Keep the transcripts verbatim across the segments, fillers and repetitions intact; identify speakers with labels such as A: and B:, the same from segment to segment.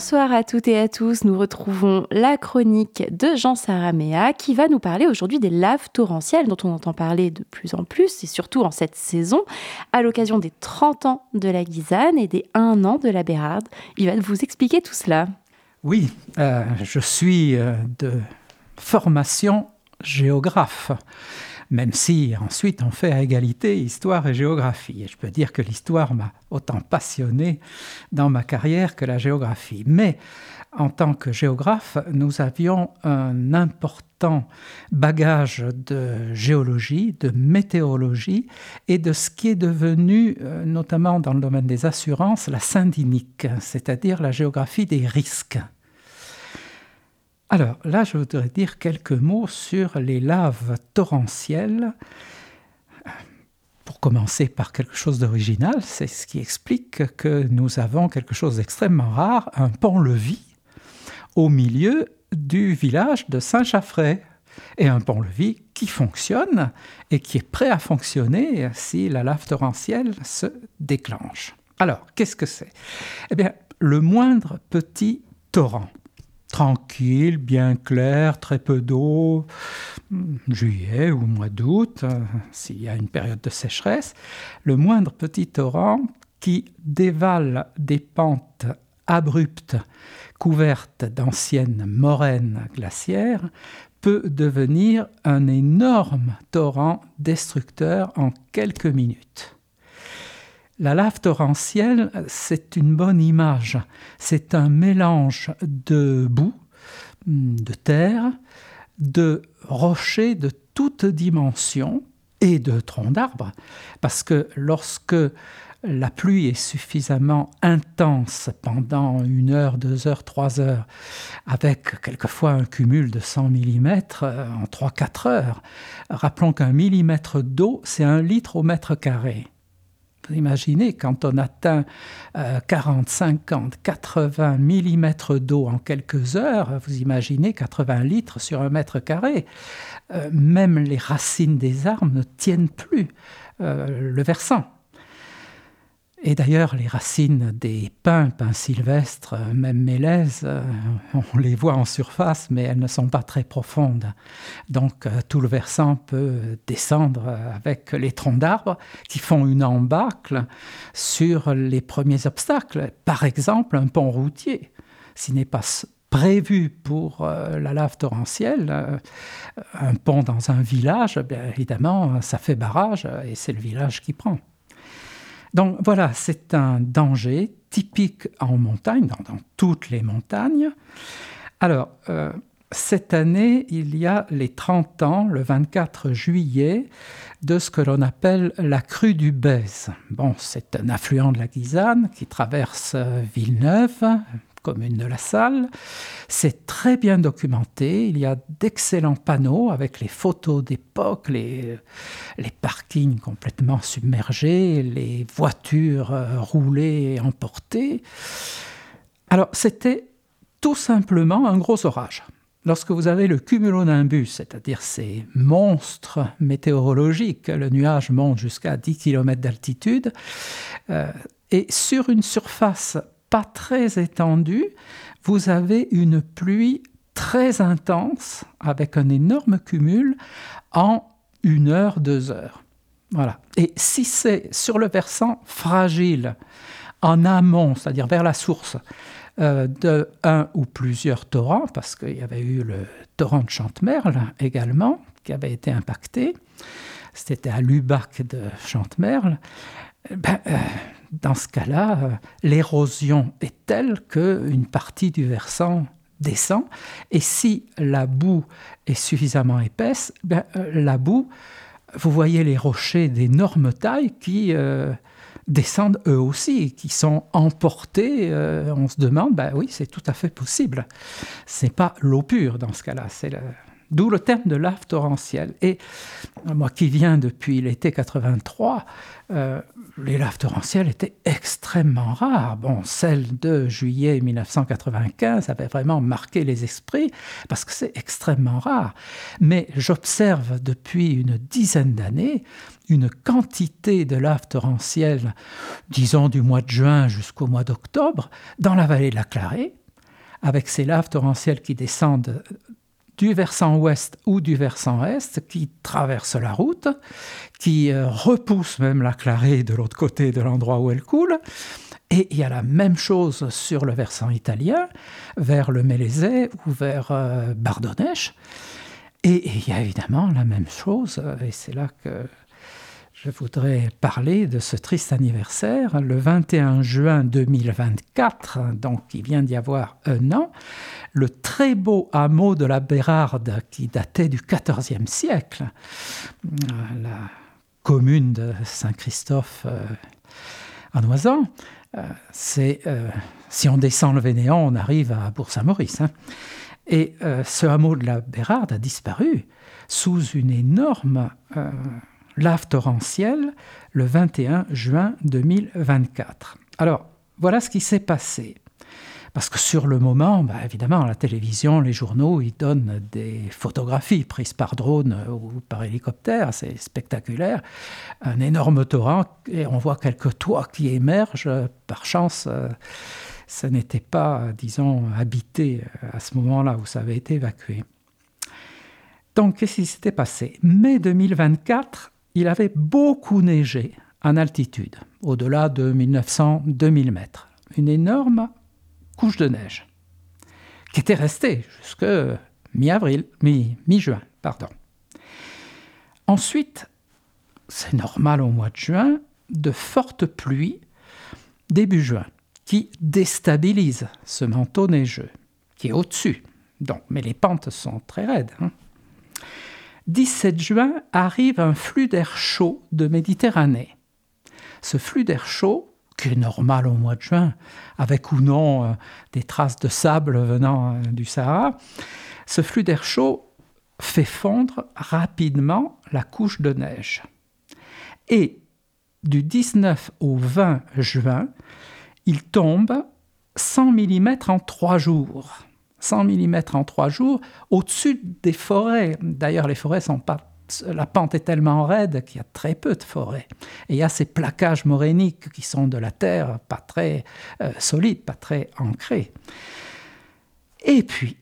A: Bonsoir à toutes et à tous, nous retrouvons la chronique de Jean Saraméa qui va nous parler aujourd'hui des laves torrentielles dont on entend parler de plus en plus et surtout en cette saison à l'occasion des trente ans de la Guisane et des un an de la Bérarde. Il va vous expliquer tout cela.
B: Oui, euh, je suis euh, de formation géographe, même si ensuite on fait à égalité histoire et géographie. Et je peux dire que l'histoire m'a autant passionné dans ma carrière que la géographie. Mais en tant que géographe, nous avions un important bagage de géologie, de météorologie et de ce qui est devenu, notamment dans le domaine des assurances, la syndinique, c'est-à-dire la géographie des risques. Alors là, je voudrais dire quelques mots sur les laves torrentielles. Pour commencer par quelque chose d'original, c'est ce qui explique que nous avons quelque chose d'extrêmement rare, un pont-levis au milieu du village de Saint-Chaffray. Et un pont-levis qui fonctionne et qui est prêt à fonctionner si la lave torrentielle se déclenche. Alors, qu'est-ce que c'est ? Eh bien, le moindre petit torrent. Tranquille, bien clair, très peu d'eau, juillet ou mois d'août, euh, s'il y a une période de sécheresse, le moindre petit torrent qui dévale des pentes abruptes couvertes d'anciennes moraines glaciaires peut devenir un énorme torrent destructeur en quelques minutes. La lave torrentielle, c'est une bonne image. C'est un mélange de boue, de terre, de rochers de toutes dimensions et de troncs d'arbres. Parce que lorsque la pluie est suffisamment intense pendant une heure, deux heures, trois heures, avec quelquefois un cumul de cent millimètres en trois à quatre heures, rappelons qu'un millimètre d'eau, c'est un litre au mètre carré. Vous imaginez, quand on atteint euh, quarante, cinquante, quatre-vingts millimètres d'eau en quelques heures, vous imaginez quatre-vingts litres sur un mètre carré. Euh, même les racines des arbres ne tiennent plus euh, le versant. Et d'ailleurs, les racines des pins, pins sylvestres, même mélèzes, euh, on les voit en surface, mais elles ne sont pas très profondes. Donc, euh, tout le versant peut descendre avec les troncs d'arbres qui font une embâcle sur les premiers obstacles. Par exemple, un pont routier. S'il n'est pas prévu pour euh, la lave torrentielle, euh, un pont dans un village, bien évidemment, ça fait barrage et c'est le village qui prend. Donc voilà, c'est un danger typique en montagne, dans, dans toutes les montagnes. Alors, euh, cette année, il y a les trente ans, le vingt-quatre juillet, de ce que l'on appelle la crue du Bèze. Bon, c'est un affluent de la Guisane qui traverse Villeneuve, commune de La Salle. C'est très bien documenté. Il y a d'excellents panneaux avec les photos d'époque, les, les parkings complètement submergés, les voitures euh, roulées et emportées. Alors, c'était tout simplement un gros orage. Lorsque vous avez le cumulonimbus, c'est-à-dire ces monstres météorologiques, le nuage monte jusqu'à dix kilomètres d'altitude, euh, et sur une surface pas très étendue, vous avez une pluie très intense avec un énorme cumul en une heure, deux heures. Voilà. Et si c'est sur le versant fragile, en amont, c'est-à-dire vers la source, euh, de un ou plusieurs torrents, parce qu'il y avait eu le torrent de Chantemerle également, qui avait été impacté, c'était à Lubac de Chantemerle, ben, euh, dans ce cas-là, euh, l'érosion est telle qu'une partie du versant descend. Et si la boue est suffisamment épaisse, ben, euh, la boue, vous voyez les rochers d'énorme taille qui euh, descendent eux aussi, qui sont emportés. Euh, on se demande, ben oui, c'est tout à fait possible. Ce n'est pas l'eau pure dans ce cas-là, c'est le... D'où le terme de lave torrentielle. Et moi qui viens depuis l'été quatre-vingt-trois, euh, les laves torrentielles étaient extrêmement rares. Bon, celle de juillet mille neuf cent quatre-vingt-quinze avait vraiment marqué les esprits parce que c'est extrêmement rare. Mais j'observe depuis une dizaine d'années une quantité de laves torrentielles, disons du mois de juin jusqu'au mois d'octobre, dans la vallée de la Clarée, avec ces laves torrentielles qui descendent du versant ouest ou du versant est, qui traversent la route, qui euh, repoussent même la Clarée de l'autre côté de l'endroit où elle coule. Et il y a la même chose sur le versant italien, vers le Mélésée ou vers euh, Bardonnèche. Et, et il y a évidemment la même chose, et c'est là que je voudrais parler de ce triste anniversaire, le vingt et un juin deux mille vingt-quatre, donc il vient d'y avoir un an, le très beau hameau de la Bérarde qui datait du quatorzième siècle, la commune de Saint-Christophe euh, en Oisan, euh, c'est, euh, si on descend le Vénéant, on arrive à Bourg-Saint-Maurice. Hein. Et euh, ce hameau de la Bérarde a disparu sous une énorme euh, lave torrentielle le vingt et un juin deux mille vingt-quatre. Alors, voilà ce qui s'est passé. Parce que sur le moment, bah, évidemment, la télévision, les journaux, ils donnent des photographies prises par drone ou par hélicoptère, c'est spectaculaire. Un énorme torrent, et on voit quelques toits qui émergent. Par chance, euh, ce n'était pas, disons, habité à ce moment-là où ça avait été évacué. Donc, qu'est-ce qui s'était passé ? Mai deux mille vingt-quatre, il avait beaucoup neigé en altitude, au-delà de mille neuf cents à deux mille mètres. Une énorme couche de neige, qui était restée jusque mi-avril, mi- mi-juin, pardon. Ensuite, c'est normal au mois de juin, de fortes pluies début juin, qui déstabilisent ce manteau neigeux, qui est au-dessus. Donc, mais les pentes sont très raides. Hein. dix-sept juin arrive un flux d'air chaud de Méditerranée. Ce flux d'air chaud, qui est normal au mois de juin, avec ou non euh, des traces de sable venant euh, du Sahara, ce flux d'air chaud fait fondre rapidement la couche de neige. Et du dix-neuf au vingt juin, il tombe cent millimètres en trois jours. cent millimètres en trois jours, au-dessus des forêts. D'ailleurs, les forêts sont pas... La pente est tellement raide qu'il y a très peu de forêts. Et il y a ces plaquages morainiques qui sont de la terre, pas très euh, solides, pas très ancrés. Et puis,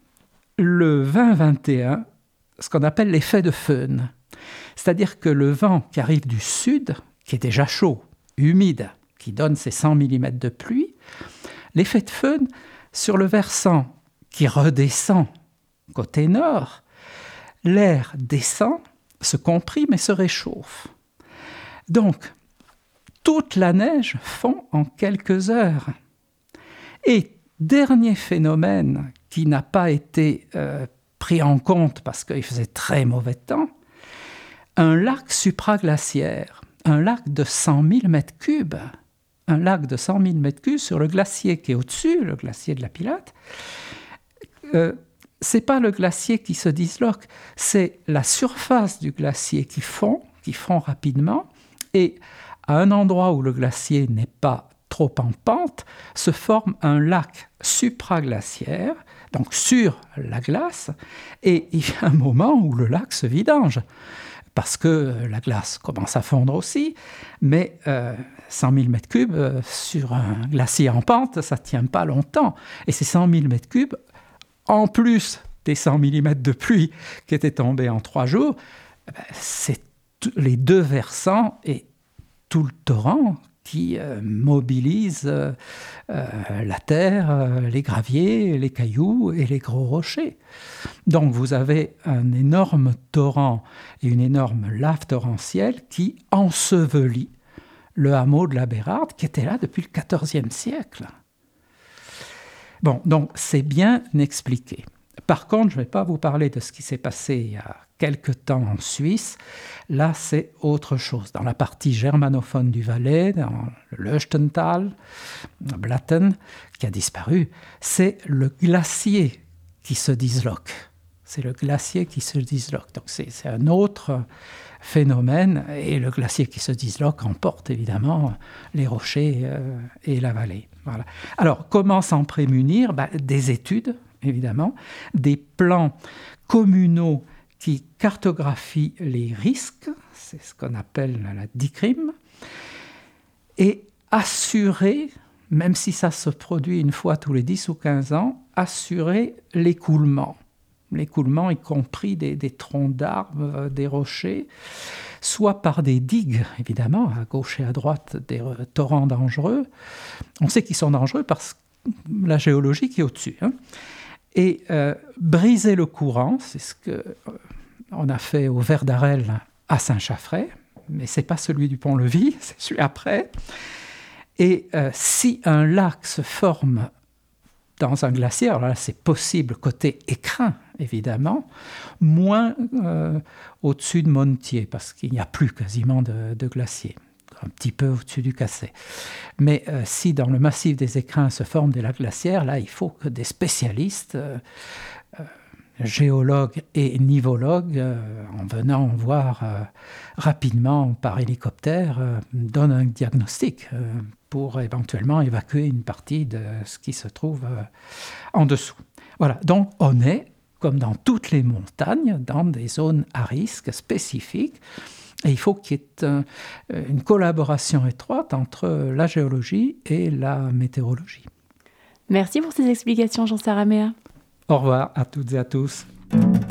B: le vingt vingt et un, ce qu'on appelle l'effet de Föhn. C'est-à-dire que le vent qui arrive du sud, qui est déjà chaud, humide, qui donne ces cent millimètres de pluie, l'effet de Föhn, sur le versant qui redescend côté nord, l'air descend, se comprime et se réchauffe. Donc, toute la neige fond en quelques heures. Et dernier phénomène qui n'a pas été euh, pris en compte parce qu'il faisait très mauvais temps, un lac supraglaciaire, un lac de cent mille mètres cubes, un lac de cent mille mètres cubes sur le glacier qui est au-dessus, le glacier de la Pilate. Euh, c'est pas le glacier qui se disloque, c'est la surface du glacier qui fond, qui fond rapidement, et à un endroit où le glacier n'est pas trop en pente, se forme un lac supraglaciaire, donc sur la glace, et il y a un moment où le lac se vidange, parce que la glace commence à fondre aussi, mais euh, cent mille mètres cubes euh, sur un glacier en pente, ça ne tient pas longtemps. Et ces cent mille mètres cubes, en plus des cent millimètres de pluie qui étaient tombés en trois jours, c'est t- les deux versants et tout le torrent qui euh, mobilise euh, euh, la terre, euh, les graviers, les cailloux et les gros rochers. Donc vous avez un énorme torrent et une énorme lave torrentielle qui ensevelit le hameau de la Bérarde qui était là depuis le quatorzième siècle. Bon, donc c'est bien expliqué. Par contre, je ne vais pas vous parler de ce qui s'est passé il y a quelque temps en Suisse. Là, c'est autre chose. Dans la partie germanophone du Valais, dans le Löchtental, Blatten, qui a disparu, c'est le glacier qui se disloque. C'est le glacier qui se disloque. Donc c'est, c'est un autre phénomène. Et le glacier qui se disloque emporte évidemment les rochers euh, et la vallée. Voilà. Alors, comment s'en prémunir ? Ben, des études, évidemment, des plans communaux qui cartographient les risques, c'est ce qu'on appelle la D I C R I M, et assurer même si ça se produit une fois tous les dix ou quinze ans, assurer l'écoulement. L'écoulement, y compris des, des troncs d'arbres, des rochers, soit par des digues, évidemment, à gauche et à droite, des torrents dangereux. On sait qu'ils sont dangereux parce que la géologie qui est au-dessus. Hein. Et euh, briser le courant, c'est ce qu'on a fait au Ver d'Arel à Saint-Chaffray, mais ce n'est pas celui du Pont-Levis, c'est celui après. Et euh, si un lac se forme dans un glacier, alors là c'est possible côté écrin évidemment, moins euh, au-dessus de Montier, parce qu'il n'y a plus quasiment de, de glacier, un petit peu au-dessus du Cassé. Mais euh, si dans le massif des écrins se forment des lacs glaciaires, là il faut que des spécialistes, euh, euh, géologues et nivologues, euh, en venant voir euh, rapidement par hélicoptère, euh, donnent un diagnostic euh, pour éventuellement évacuer une partie de ce qui se trouve euh, en dessous. Voilà, donc on est, comme dans toutes les montagnes, dans des zones à risque spécifiques. Et il faut qu'il y ait un, une collaboration étroite entre la géologie et la météorologie.
A: Merci pour ces explications, Jean Saraméa.
B: Au revoir à toutes et à tous.